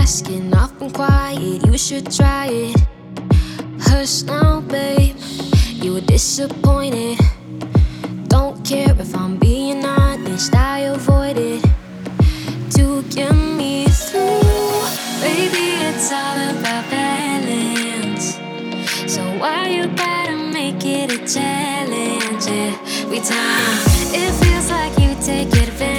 asking, I've been quiet, you should try it. Hush now, babe, you were disappointed. Don't care if I'm being honest, I avoid it. To get me through, baby, it's all about balance. So why you gotta make it a challenge every time? It feels like you take advantage.